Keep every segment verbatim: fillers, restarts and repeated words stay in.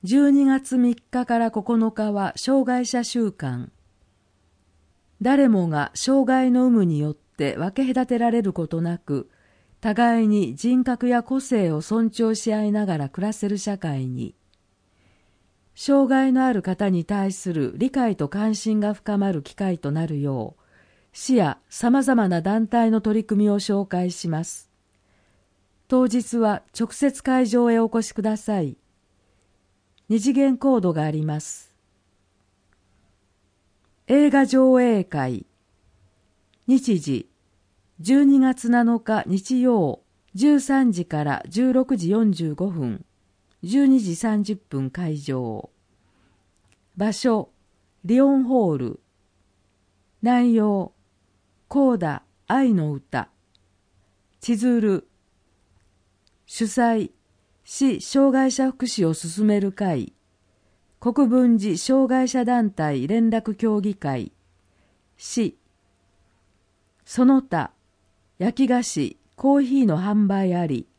じゅうにがつみっかからここのかは障害者週間。誰もが障害の有無によって分け隔てられることなく、互いに人格や個性を尊重し合いながら暮らせる社会に、障害のある方に対する理解と関心が深まる機会となるよう、市やさまざまな団体の取り組みを紹介します。当日は直接会場へお越しください。二次元コードがあります。映画上映会。日時、じゅうにがつなのか日曜、じゅうさんじからじゅうろくじよんじゅうごふん、じゅうにじさんじゅっぷん会場。場所、リオンホール。内容、コーダ愛の歌。千鶴。主催、市障害者福祉を進める会。国分寺障害者団体連絡協議会、市。その他、焼き菓子、コーヒーの販売あり。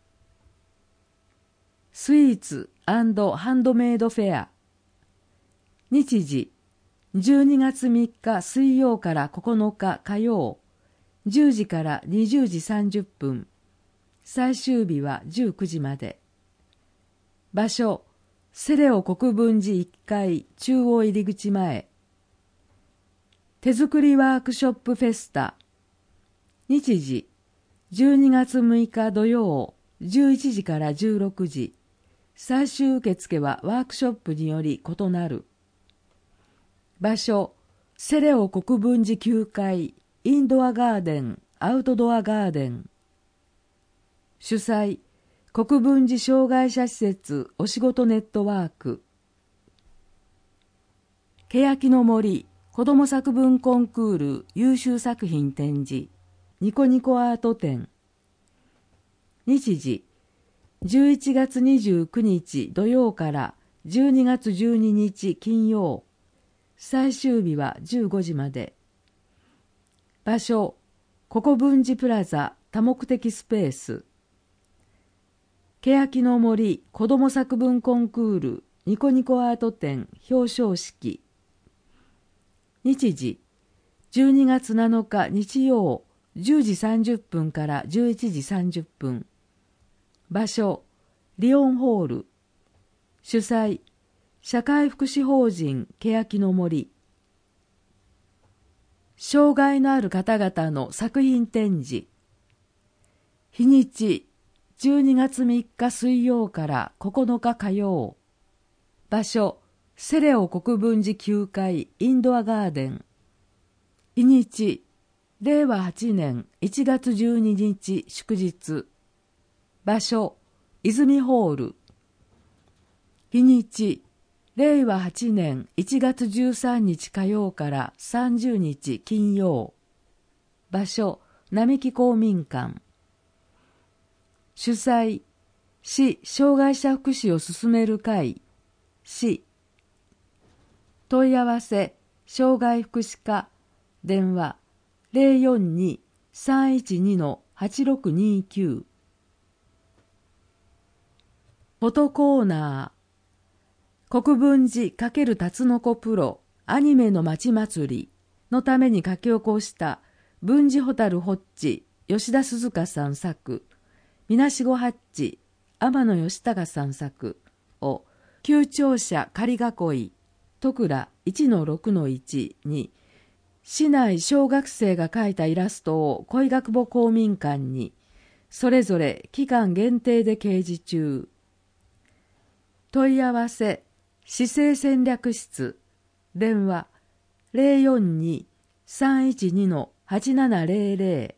スイーツ&ハンドメイドフェア。日時、じゅうにがつみっか水曜からここのか火曜、じゅうじからにじゅうじさんじゅっぷん。最終日はじゅうくじまで。場所、セレオ国分寺いっかい中央入り口前。手作りワークショップフェスタ。日時、じゅうにがつむいか土曜、じゅういちじからじゅうろくじ。最終受付はワークショップにより異なる。場所、セレオ国分寺きゅうかいインドアガーデン、アウトドアガーデン。主催、国分寺障害者施設お仕事ネットワーク。欅の森子ども作文コンクール優秀作品展示ニコニコアート展。日時、じゅういちがつにじゅうくにち土曜からじゅうにがつじゅうににち金曜。最終日はじゅうごじまで。場所、国分寺プラザ多目的スペース。欅の森子ども作文コンクールニコニコアート展表彰式。日時、じゅうにがつなのか日曜、じゅうじさんじゅっぷんからじゅういちじさんじゅっぷん。場所、リオンホール。主催、社会福祉法人欅の森。障害のある方々の作品展示。日にち、じゅうにがつみっか水曜からここのか火曜。場所、セレオ国分寺きゅうかいインドアガーデン。日にち、れいわはちねんいちがつじゅうににち祝日。場所、泉ホール。日にち、れいわはちねんいちがつじゅうさんにち火曜からさんじゅうにち金曜。場所、並木公民館。主催、市障害者福祉を進める会、市。問い合わせ、障害福祉課、電話、ゼロよんに さんいちに はちろくにきゅう。フォトコーナー、国分寺×タツノコプロアニメの街祭りのために書き起こした文治ホタルホッチ吉田鈴香さん作、みなしごハッチ天野義孝さん作を旧庁舎仮囲い戸倉 いちのろくのいち に市内小学生が描いたイラストを恋学母公民館にそれぞれ期間限定で掲示中。問い合わせ、市政戦略室、電話 ゼロよんに さんいちに はちななゼロゼロ。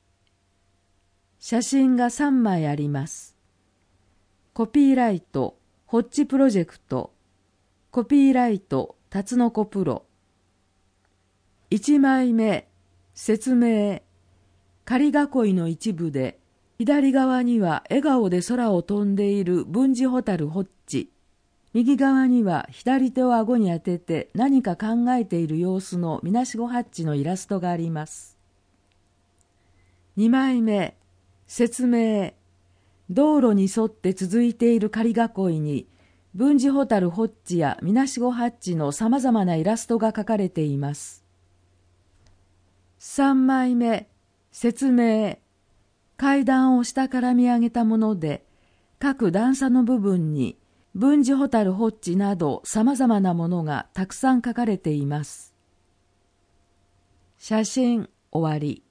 写真がさんまいあります。コピーライト、ホッチプロジェクト、コピーライト、タツノコプロ。いちまいめ、説明。仮囲いの一部で、左側には笑顔で空を飛んでいる文治ホタルホッチ。右側には左手を顎に当てて何か考えている様子のみなしごハッチのイラストがあります。にまいめ、説明。道路に沿って続いている仮囲いに文治ホタルホッチやみなしごハッチのさまざまなイラストが描かれています。さんまいめ、説明。階段を下から見上げたもので、各段差の部分に文治ホタルホッチなどさまざまなものがたくさん描かれています。写真終わり。